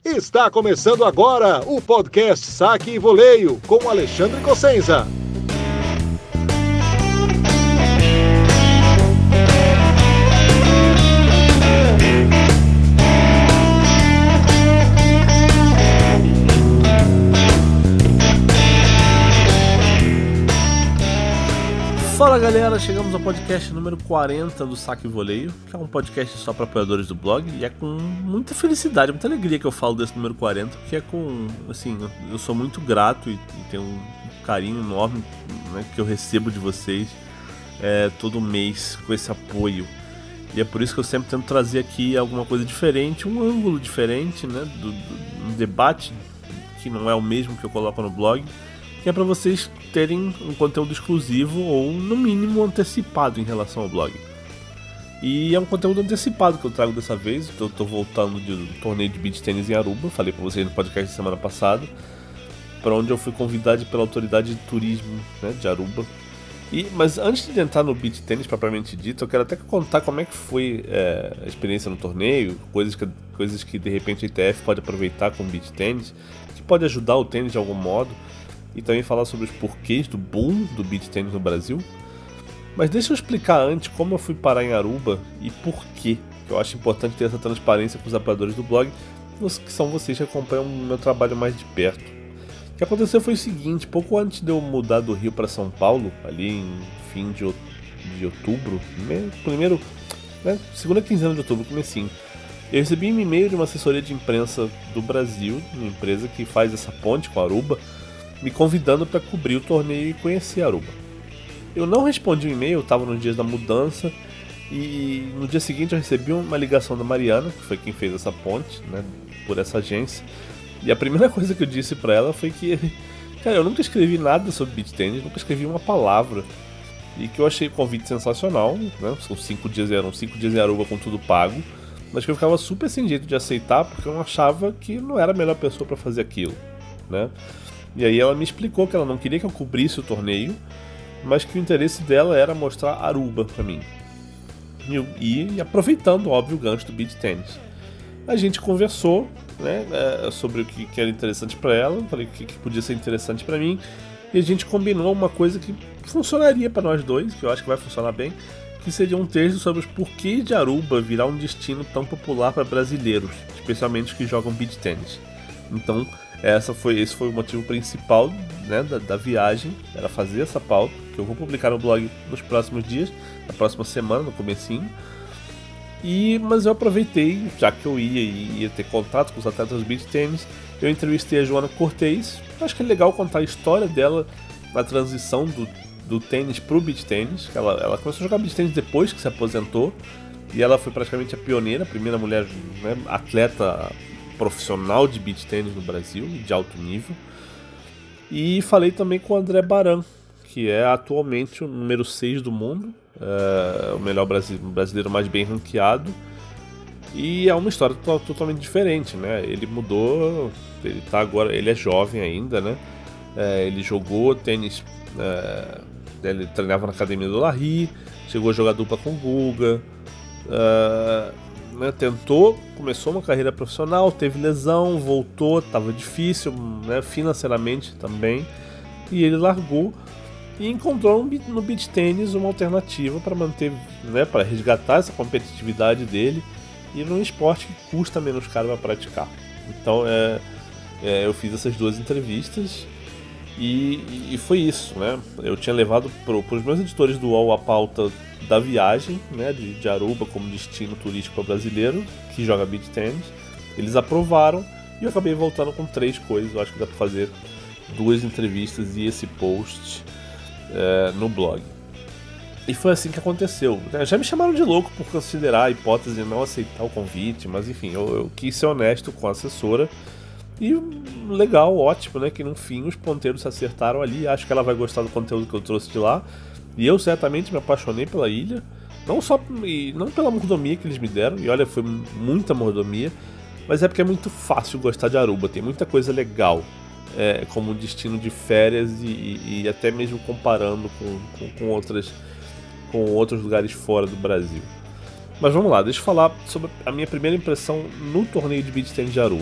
Está começando agora o podcast Saque e Voleio com Alexandre Cossenza. Fala galera, chegamos ao podcast número 40 do Saque e Voleio, que é um podcast só para apoiadores do blog, e é com muita felicidade, muita alegria que eu falo desse número 40, porque é com, assim, eu sou muito grato e tenho um carinho enorme, né, que eu recebo de vocês todo mês com esse apoio. E é por isso que eu sempre tento trazer aqui alguma coisa diferente, um ângulo diferente, né, um debate que não é o mesmo que eu coloco no blog, que é para vocês terem um conteúdo exclusivo ou, no mínimo, antecipado em relação ao blog. E é um conteúdo antecipado que eu trago dessa vez. Eu estou voltando de um torneio de beach tênis em Aruba, falei para vocês no podcast semana passada, para onde eu fui convidado pela autoridade de turismo, né, de Aruba. Mas antes de entrar no beach tênis propriamente dito, eu quero até contar como é que foi a experiência no torneio, coisas que de repente a ITF pode aproveitar com o beach tênis, que pode ajudar o tênis de algum modo. E também falar sobre os porquês do boom do beach tênis no Brasil. Mas deixa eu explicar antes como eu fui parar em Aruba e por quê. Eu acho importante ter essa transparência com os apoiadores do blog, que são vocês que acompanham o meu trabalho mais de perto. O que aconteceu foi o seguinte: pouco antes de eu mudar do Rio para São Paulo, ali em fim de outubro, segunda quinzena de outubro, comecinho, eu recebi um e-mail de uma assessoria de imprensa do Brasil, uma empresa que faz essa ponte com Aruba, me convidando para cobrir o torneio e conhecer Aruba. Eu não respondi o e-mail, eu estava nos dias da mudança, e no dia seguinte eu recebi uma ligação da Mariana, que foi quem fez essa ponte, né, por essa agência, e a primeira coisa que eu disse para ela foi que, cara, eu nunca escrevi nada sobre beach tennis, nunca escrevi uma palavra, e que eu achei o convite sensacional, né, são 5 dias em Aruba com tudo pago, mas que eu ficava super sem jeito de aceitar, porque eu achava que não era a melhor pessoa para fazer aquilo, né. E aí ela me explicou que ela não queria que eu cobrisse o torneio, mas que o interesse dela era mostrar Aruba pra mim. E aproveitando, óbvio, o gancho do beach tennis. A gente conversou, né, sobre o que era interessante pra ela, falei o que podia ser interessante pra mim, e a gente combinou uma coisa que funcionaria pra nós dois, que eu acho que vai funcionar bem, que seria um texto sobre os porquês de Aruba virar um destino tão popular para brasileiros, especialmente os que jogam beach tennis. Então, esse foi o motivo principal, né, da viagem, era fazer essa pauta, que eu vou publicar no blog nos próximos dias, na próxima semana, no comecinho. Mas eu aproveitei, já que eu ia ter contato com os atletas do beach tennis, eu entrevistei a Joana Cortez. Acho que é legal contar a história dela na transição do tênis pro beach tennis. Ela começou a jogar beach tennis depois que se aposentou, e ela foi praticamente a pioneira, a primeira mulher, né, atleta profissional de beach tennis no Brasil, de alto nível. E falei também com o André Baran, que é atualmente o número 6 do mundo, o melhor brasileiro mais bem ranqueado. E é uma história totalmente diferente, né? Ele mudou, ele é jovem ainda, né? Ele jogou tênis, ele treinava na academia do Larry, chegou a jogar dupla com o Guga, né, começou uma carreira profissional, teve lesão, voltou, estava difícil, né, financeiramente também, e ele largou e encontrou no beach tennis uma alternativa para manter, né, para resgatar essa competitividade dele e num esporte que custa menos caro para praticar. Então eu fiz essas duas entrevistas e foi isso, né? Eu tinha levado para os meus editores do UOL a pauta da viagem, né, de Aruba como destino turístico brasileiro que joga beach tennis. Eles aprovaram e eu acabei voltando com 3 coisas. Eu acho que dá para fazer 2 entrevistas e esse post no blog. E foi assim que aconteceu, né? Já me chamaram de louco por considerar a hipótese de não aceitar o convite, mas enfim, eu quis ser honesto com a assessora. E legal, ótimo, né, que no fim os ponteiros se acertaram ali. Acho que ela vai gostar do conteúdo que eu trouxe de lá. E eu certamente me apaixonei pela ilha, não pela mordomia que eles me deram, e olha, foi muita mordomia, mas é porque é muito fácil gostar de Aruba, tem muita coisa legal como destino de férias e até mesmo comparando com outros lugares fora do Brasil. Mas vamos lá, deixa eu falar sobre a minha primeira impressão no torneio de beach tennis de Aruba.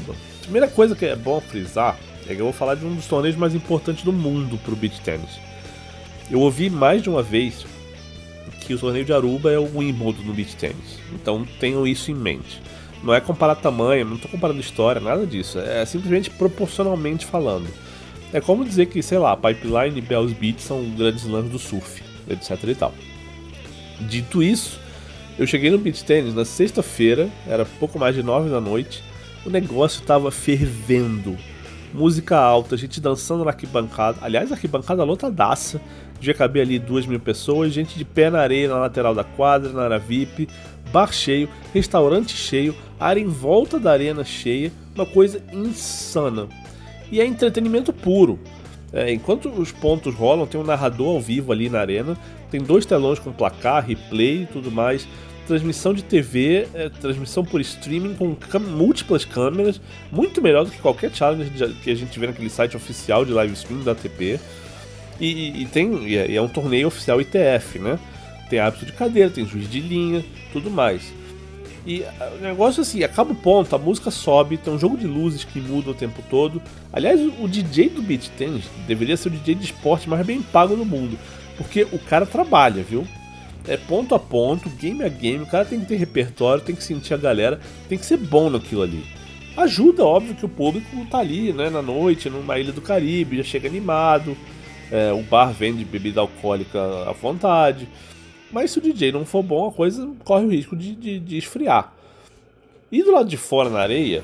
Primeira coisa que é bom frisar é que eu vou falar de um dos torneios mais importantes do mundo pro beach tennis. Eu ouvi mais de uma vez que o torneio de Aruba é o Wimbledon no beach tennis, então tenham isso em mente. Não é comparar tamanho, não estou comparando história, nada disso, é simplesmente proporcionalmente falando. É como dizer que, sei lá, Pipeline e Bells Beach são grandes slams do surf, etc e tal. Dito isso, eu cheguei no beach tennis na sexta-feira, era pouco mais de 9 da noite, o negócio tava fervendo. Música alta, gente dançando na arquibancada, aliás, a arquibancada lotadaça, devia caber ali 2.000 pessoas, gente de pé na areia na lateral da quadra, na área VIP, bar cheio, restaurante cheio, área em volta da arena cheia, uma coisa insana. E é entretenimento puro. Enquanto os pontos rolam, tem um narrador ao vivo ali na arena, tem 2 telões com placar, replay e tudo mais, transmissão de TV, transmissão por streaming com múltiplas câmeras, muito melhor do que qualquer challenge que a gente vê naquele site oficial de live stream da ATP. E é um torneio oficial ITF, né? Tem árbitro de cadeira, tem juiz de linha, tudo mais. E o negócio assim, acaba o ponto, a música sobe, tem um jogo de luzes que muda o tempo todo. Aliás, o DJ do beach tennis deveria ser o DJ de esporte mais bem pago do mundo, porque o cara trabalha, viu? É ponto a ponto, game a game, o cara tem que ter repertório, tem que sentir a galera, tem que ser bom naquilo ali. Ajuda, óbvio, que o público tá ali, né, na noite, numa ilha do Caribe, já chega animado, o bar vende bebida alcoólica à vontade. Mas se o DJ não for bom, a coisa corre o risco de esfriar. E do lado de fora, na areia,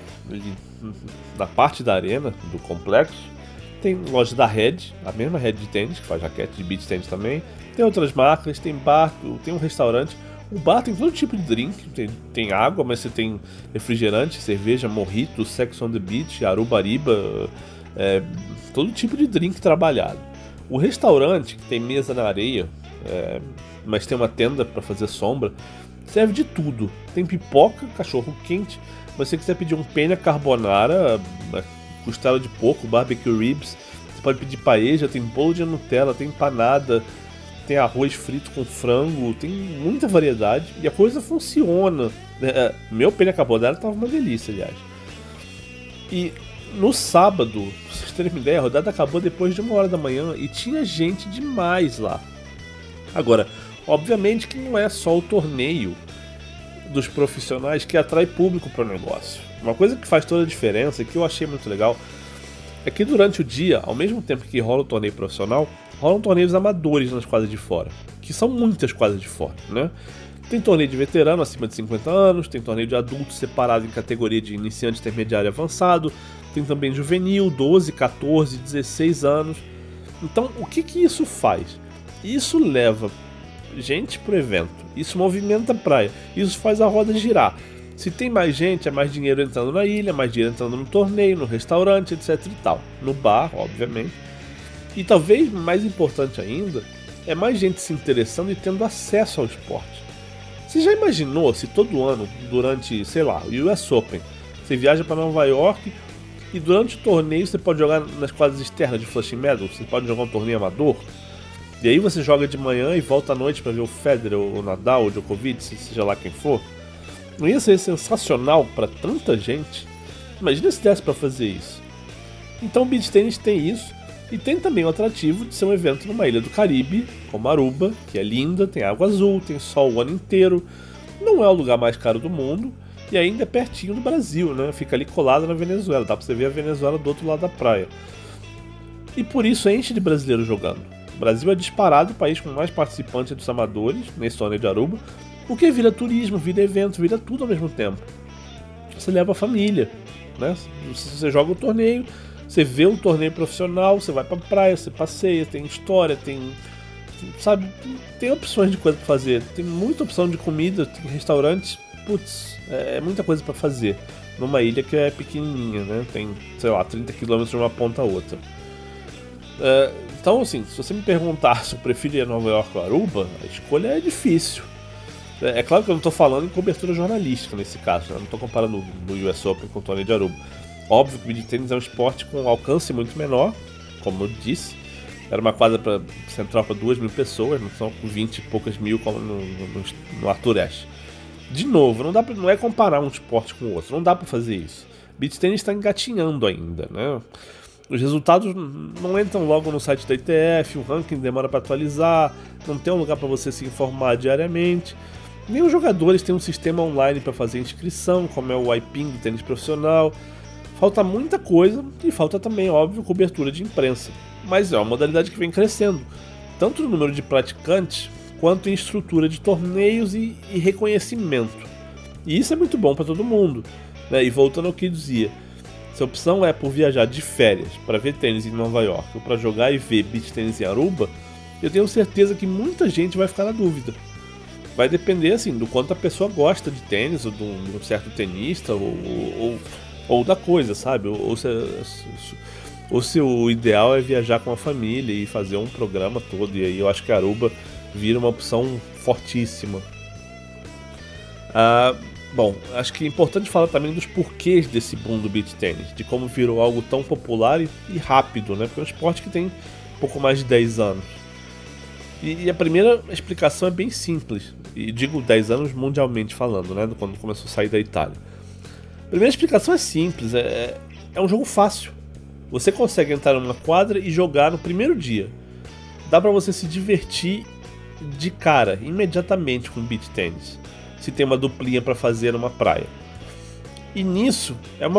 na parte da arena, do complexo, tem loja da Red, a mesma Red de tênis, que faz raquete de beach tênis também. Tem outras marcas, tem bar, tem um restaurante. O bar tem todo tipo de drink, tem água, mas você tem refrigerante, cerveja, mojito, Sex on the Beach, Arubariba, todo tipo de drink trabalhado. O restaurante, que tem mesa na areia, mas tem uma tenda para fazer sombra, serve de tudo. Tem pipoca, cachorro quente, mas se você quiser pedir um penne carbonara, costela de porco, barbecue ribs, você pode pedir paella, tem bolo de Nutella, tem empanada, tem arroz frito com frango, tem muita variedade e a coisa funciona. Meu penne carbonara tava uma delícia, aliás. E no sábado, pra vocês terem uma ideia, a rodada acabou depois de 1h da manhã e tinha gente demais lá. Agora, obviamente que não é só o torneio dos profissionais que atrai público para o negócio. Uma coisa que faz toda a diferença e que eu achei muito legal é que durante o dia, ao mesmo tempo que rola o torneio profissional, rolam torneios amadores nas quadras de fora, que são muitas quadras de fora, né? Tem torneio de veterano acima de 50 anos, tem torneio de adultos separado em categoria de iniciante, intermediário e avançado, tem também juvenil, 12, 14, 16 anos. Então, o que isso faz? Isso leva gente pro evento, isso movimenta a praia, isso faz a roda girar. Se tem mais gente, é mais dinheiro entrando na ilha, mais dinheiro entrando no torneio, no restaurante, etc e tal. No bar, obviamente. E talvez mais importante ainda, é mais gente se interessando e tendo acesso ao esporte. Você já imaginou se todo ano, durante, sei lá, o US Open, você viaja para Nova York e durante o torneio você pode jogar nas quadras externas de Flushing Meadows, você pode jogar um torneio amador? E aí você joga de manhã e volta à noite para ver o Federer, o Nadal, o Djokovic, seja lá quem for. Não ia ser sensacional para tanta gente? Imagina se desse para fazer isso. Então o beach tennis tem isso, e tem também o atrativo de ser um evento numa ilha do Caribe, como Aruba, que é linda, tem água azul, tem sol o ano inteiro, não é o lugar mais caro do mundo, e ainda é pertinho do Brasil, né? Fica ali colado na Venezuela, dá para você ver a Venezuela do outro lado da praia. E por isso enche de brasileiros jogando. O Brasil é disparado o país com mais participantes dos amadores nesse torneio de Aruba, porque vira turismo, vira evento, vira tudo ao mesmo tempo. Você leva a família, né? Você joga o torneio, você vê um torneio profissional, você vai pra praia, você passeia, tem história, sabe, tem opções de coisa pra fazer, tem muita opção de comida, tem restaurantes, putz, é muita coisa pra fazer numa ilha que é pequenininha, né? Tem, sei lá, 30 km de uma ponta a outra. Então, assim, se você me perguntar se eu prefiro ir a Nova York ou Aruba, a escolha é difícil. É claro que eu não estou falando em cobertura jornalística nesse caso, né? Eu não estou comparando o US Open com o torneio de Aruba. Óbvio que o beach tennis é um esporte com alcance muito menor, como eu disse. Era uma quadra central para 2.000 pessoas, não são com 20 e poucas mil como no Arthur Ashe. De novo, não é comparar um esporte com o outro, não dá para fazer isso. Beach Tennis está engatinhando ainda, né? Os resultados não entram logo no site da ITF, o ranking demora para atualizar, não tem um lugar para você se informar diariamente. Nem os jogadores têm um sistema online para fazer inscrição, como é o iPin do tênis profissional. Falta muita coisa e falta também, óbvio, cobertura de imprensa. Mas é uma modalidade que vem crescendo, tanto no número de praticantes, quanto em estrutura de torneios e reconhecimento. E isso é muito bom para todo mundo, né? E voltando ao que eu dizia, se a opção é por viajar de férias para ver tênis em Nova York ou para jogar e ver beach tênis em Aruba, eu tenho certeza que muita gente vai ficar na dúvida. Vai depender assim, do quanto a pessoa gosta de tênis, ou de um certo tenista, ou da coisa, sabe? Ou se o ideal é viajar com a família e fazer um programa todo. E aí eu acho que a Aruba vira uma opção fortíssima. Bom, acho que é importante falar também dos porquês desse boom do beach tennis, de como virou algo tão popular e rápido, né? Porque é um esporte que tem pouco mais de 10 anos. E a primeira explicação é bem simples, e digo 10 anos mundialmente falando, né? Quando começou a sair da Itália. A primeira explicação é simples, é um jogo fácil. Você consegue entrar numa quadra e jogar no primeiro dia. Dá pra você se divertir de cara, imediatamente com beach tennis, se tem uma duplinha pra fazer numa praia. E nisso,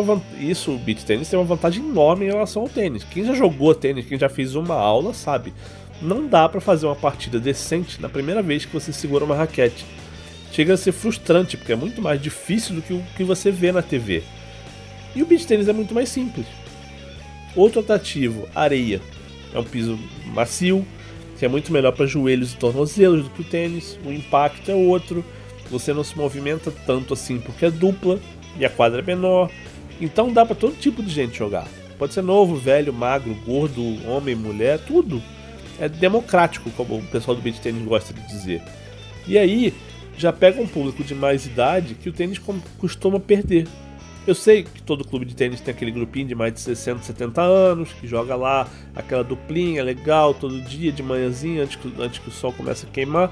o beach tennis tem uma vantagem enorme em relação ao tênis. Quem já jogou tênis, quem já fez uma aula, sabe. Não dá pra fazer uma partida decente na primeira vez que você segura uma raquete. Chega a ser frustrante, porque é muito mais difícil do que o que você vê na TV. E o beach tennis é muito mais simples. Outro atrativo, areia. É um piso macio, que é muito melhor para joelhos e tornozelos do que o tênis. O impacto é outro. Você não se movimenta tanto assim porque é dupla e a quadra é menor. Então dá para todo tipo de gente jogar. Pode ser novo, velho, magro, gordo, homem, mulher, tudo. É democrático, como o pessoal do beach tennis gosta de dizer. E aí, já pega um público de mais idade que o tênis costuma perder. Eu sei que todo clube de tênis tem aquele grupinho de mais de 60, 70 anos, que joga lá aquela duplinha legal todo dia, de manhãzinha, antes que o sol comece a queimar.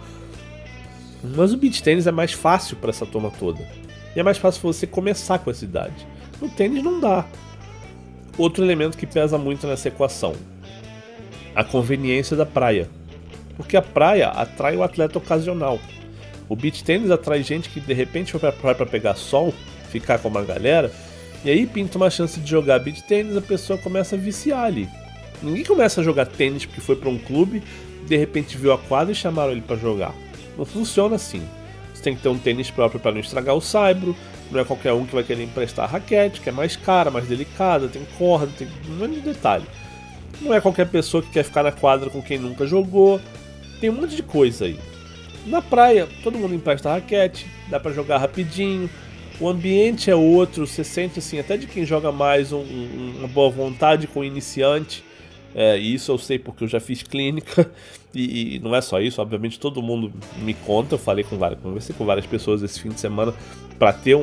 Mas o beach tênis é mais fácil para essa turma toda. E é mais fácil você começar com essa idade. No tênis não dá. Outro elemento que pesa muito nessa equação: a conveniência da praia. Porque a praia atrai o atleta ocasional. O beach tennis atrai gente que de repente foi pra praia pra pegar sol, ficar com uma galera, e aí pinta uma chance de jogar beach tennis, a pessoa começa a viciar ali. Ninguém começa a jogar tênis porque foi pra um clube, de repente viu a quadra e chamaram ele pra jogar. Não funciona assim. Você tem que ter um tênis próprio para não estragar o saibro, não é qualquer um que vai querer emprestar a raquete, que é mais cara, mais delicada, tem corda, tem um monte de detalhe. Não é qualquer pessoa que quer ficar na quadra com quem nunca jogou. Tem um monte de coisa aí. Na praia, todo mundo empresta a raquete, dá pra jogar rapidinho. O ambiente é outro, você sente assim, até de quem joga mais uma boa vontade com o iniciante. E isso eu sei porque eu já fiz clínica. E não é só isso, obviamente todo mundo me conta. Eu conversei com várias pessoas esse fim de semana pra ter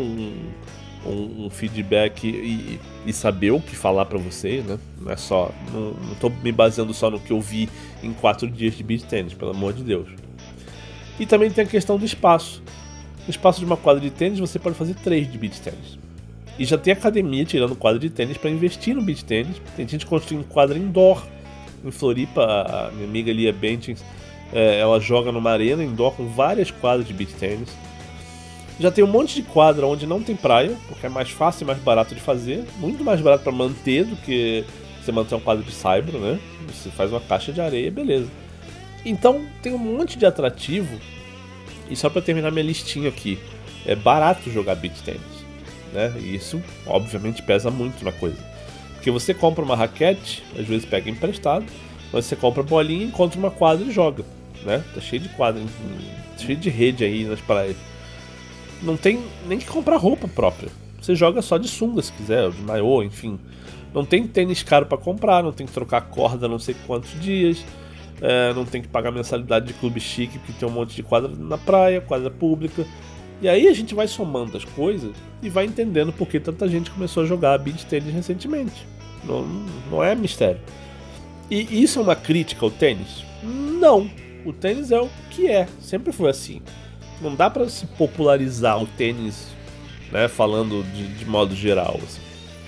um feedback e saber o que falar pra vocês, né? Não é só, não tô me baseando só no que eu vi em 4 dias de beach tennis, pelo amor de Deus. E também tem a questão do espaço. No espaço de uma quadra de tênis você pode fazer 3 de beach tennis. E já tem academia tirando quadra de tênis para investir no beach tennis. Tem gente construindo quadra indoor. Em Floripa, a minha amiga Lia Bentins, ela joga numa arena indoor com várias quadras de beach tennis. Já tem um monte de quadra onde não tem praia, porque é mais fácil e mais barato de fazer. Muito mais barato para manter do que você manter um quadro de saibro, né? Você faz uma caixa de areia, beleza. Então tem um monte de atrativo. E só para terminar minha listinha aqui, é barato jogar beach tennis, né? E isso obviamente pesa muito na coisa. Porque você compra uma raquete, às vezes pega emprestado, mas você compra bolinha, encontra uma quadra e joga, né? Tá cheio de quadra, cheio de rede aí nas praias. Não tem nem que comprar roupa própria. Você joga só de sunga se quiser, ou de maiô, enfim. Não tem tênis caro pra comprar, não tem que trocar corda não sei quantos dias, não tem que pagar mensalidade de clube chique, porque tem um monte de quadra na praia, quadra pública. E aí a gente vai somando as coisas e vai entendendo por que tanta gente começou a jogar beach tennis recentemente. Não é mistério. E isso é uma crítica ao tênis? Não. O tênis é o que é, sempre foi assim. Não dá pra se popularizar o tênis, né, falando de modo geral, assim.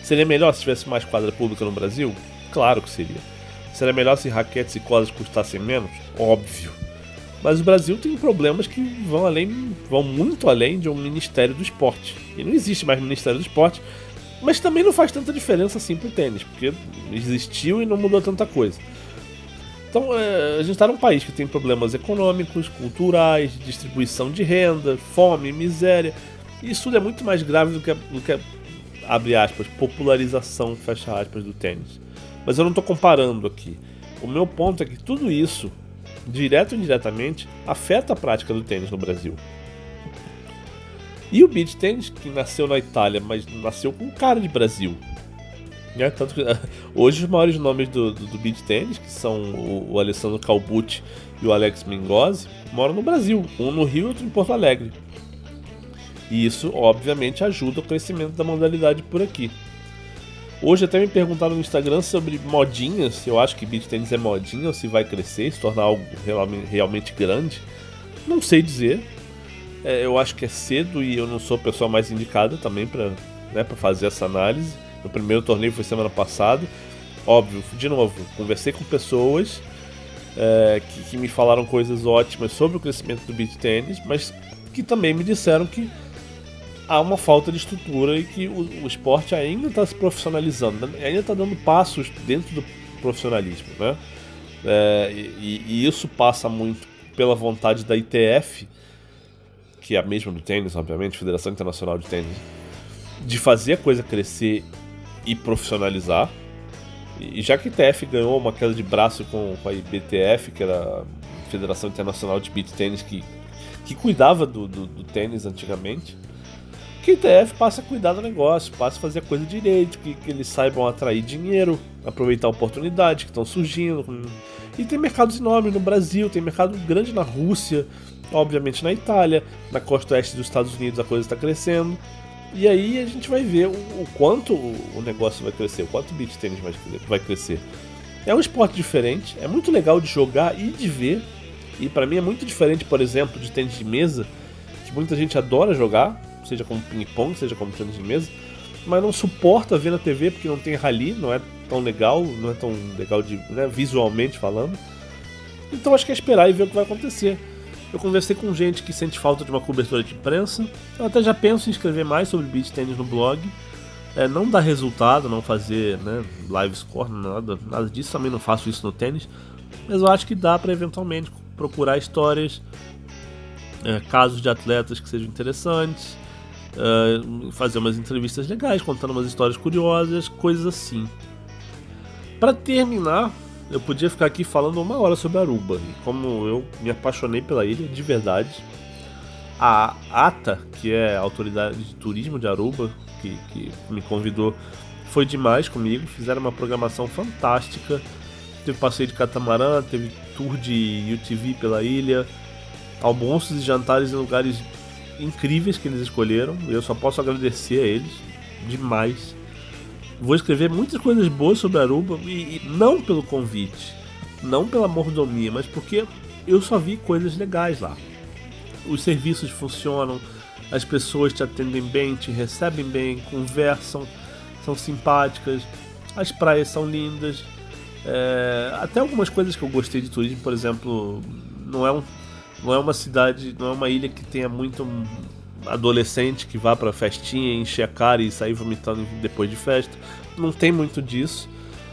Seria melhor se tivesse mais quadra pública no Brasil? Claro que seria. Seria melhor se raquetes e quadras custassem menos? Óbvio. Mas o Brasil tem problemas que vão muito além de um Ministério do Esporte. E não existe mais Ministério do Esporte, mas também não faz tanta diferença assim pro tênis, porque existiu e não mudou tanta coisa. Então a gente está num país que tem problemas econômicos, culturais, distribuição de renda, fome, miséria. E isso tudo é muito mais grave do que abre aspas, popularização, fecha aspas, do tênis. Mas eu não estou comparando aqui. O meu ponto é que tudo isso, direto ou indiretamente, afeta a prática do tênis no Brasil. E o beach tênis, que nasceu na Itália, mas nasceu com cara de Brasil. Tanto que, hoje os maiores nomes do beach tênis, que são o Alessandro Calbucci e o Alex Mingozzi, moram no Brasil, um no Rio e outro em Porto Alegre. E isso, obviamente, ajuda o crescimento da modalidade por aqui. Hoje até me perguntaram no Instagram sobre modinhas, se eu acho que beach tênis é modinha ou se vai crescer, se tornar algo realmente grande. Não sei dizer. Eu acho que é cedo e eu não sou a pessoa mais indicada também para fazer essa análise. O primeiro torneio foi semana passada. Óbvio, de novo, conversei com pessoas que me falaram coisas ótimas sobre o crescimento do beach tênis, mas que também me disseram que há uma falta de estrutura e que o esporte ainda está se profissionalizando, ainda está dando passos dentro do profissionalismo, né? E isso passa muito pela vontade da ITF, que é a mesma do tênis, obviamente, Federação Internacional de Tênis, de fazer a coisa crescer e profissionalizar. E já que a ITF ganhou uma queda de braço com a IBTF, que era a Federação Internacional de Beach Tênis, que cuidava do tênis antigamente, que a ITF passe a cuidar do negócio, passe a fazer a coisa direito, que eles saibam atrair dinheiro, aproveitar oportunidades que estão surgindo. E tem mercados enormes no Brasil, tem mercado grande na Rússia, obviamente na Itália, na costa oeste dos Estados Unidos a coisa está crescendo. E aí a gente vai ver o quanto o negócio vai crescer, o quanto o beach tênis vai crescer. É um esporte diferente, é muito legal de jogar e de ver. E pra mim é muito diferente, por exemplo, de tênis de mesa, que muita gente adora jogar, seja como ping-pong, seja como tênis de mesa, mas não suporta ver na TV porque não tem rally, não é tão legal visualmente falando. Então acho que é esperar e ver o que vai acontecer. Eu conversei com gente que sente falta de uma cobertura de imprensa. Eu até já penso em escrever mais sobre beach tênis no blog. Não dar resultado, não fazer live score, nada disso. Também não faço isso no tênis. Mas eu acho que dá para eventualmente procurar histórias, casos de atletas que sejam interessantes, fazer umas entrevistas legais, contando umas histórias curiosas, coisas assim. Para terminar, eu podia ficar aqui falando 1 hora sobre Aruba, e como eu me apaixonei pela ilha de verdade. A ATA, que é a autoridade de turismo de Aruba, que me convidou, foi demais comigo, fizeram uma programação fantástica, teve passeio de catamarã, teve tour de UTV pela ilha, almoços e jantares em lugares incríveis que eles escolheram, e eu só posso agradecer a eles demais. Vou escrever muitas coisas boas sobre Aruba, e não pelo convite, não pela mordomia, mas porque eu só vi coisas legais lá. Os serviços funcionam, as pessoas te atendem bem, te recebem bem, conversam, são simpáticas, as praias são lindas. Até algumas coisas que eu gostei de turismo, por exemplo, não é uma cidade, não é uma ilha que tenha muito adolescente que vá pra festinha, encher a cara e sair vomitando depois de festa. Não tem muito disso.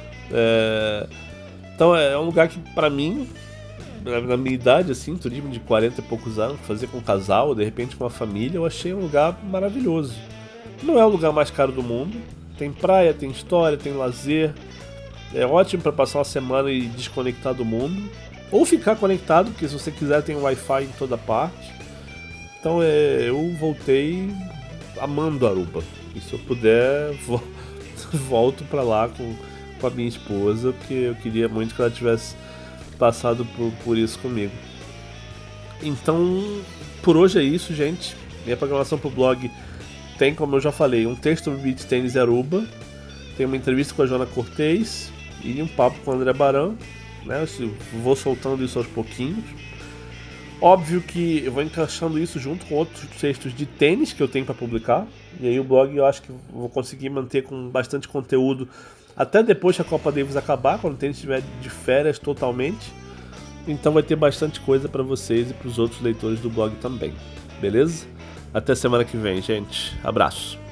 Então é um lugar que, pra mim, na minha idade, assim, turismo de 40 e poucos anos, fazer com um casal, de repente com uma família, eu achei um lugar maravilhoso. Não é o lugar mais caro do mundo. Tem praia, tem história, tem lazer. É ótimo para passar uma semana e desconectar do mundo. Ou ficar conectado, porque se você quiser tem Wi-Fi em toda parte. Então eu voltei amando Aruba. E se eu puder, volto para lá com a minha esposa, porque eu queria muito que ela tivesse passado por isso comigo. Então, por hoje é isso, gente. Minha programação pro blog tem, como eu já falei, um texto sobre beach tênis e Aruba. Tem uma entrevista com a Joana Cortez e um papo com o André Baran. Eu vou soltando isso aos pouquinhos. Óbvio que eu vou encaixando isso junto com outros textos de tênis que eu tenho para publicar. E aí o blog eu acho que vou conseguir manter com bastante conteúdo até depois que a Copa Davis acabar, quando o tênis estiver de férias totalmente. Então vai ter bastante coisa para vocês e para os outros leitores do blog também. Beleza? Até semana que vem, gente. Abraço.